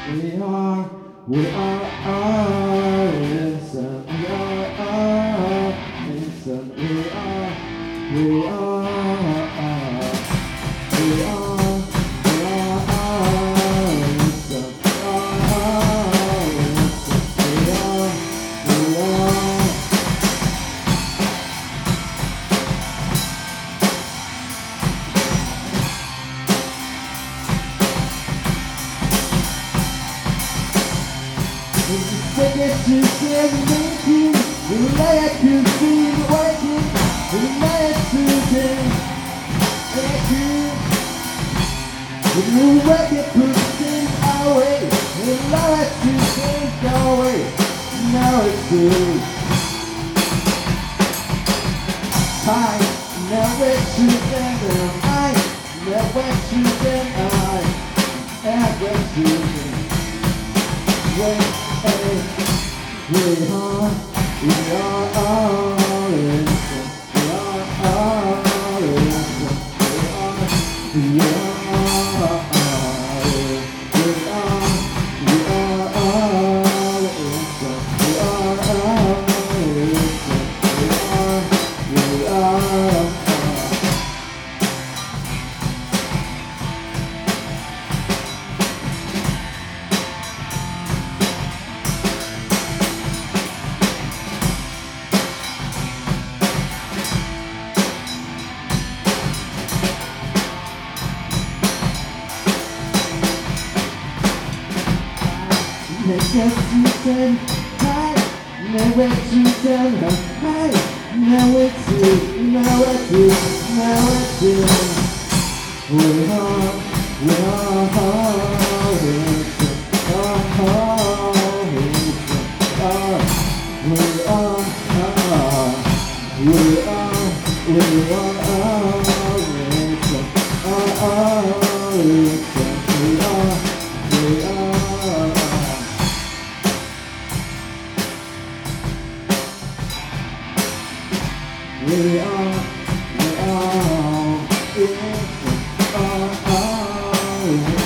we are innocent, we are innocent, we are innocent, we are Forget to say thank you. We like to see you working. We like to dance. Thank you. When you work it, put things our way. We like to think our way. Now it's good. I never together. I never together. I never together. We are all innocent, we are all innocent, we are all innocent, we are all innocent, we are Never to send hi, never to send her hi, never to, never to, never to. We are innocent, we are innocent,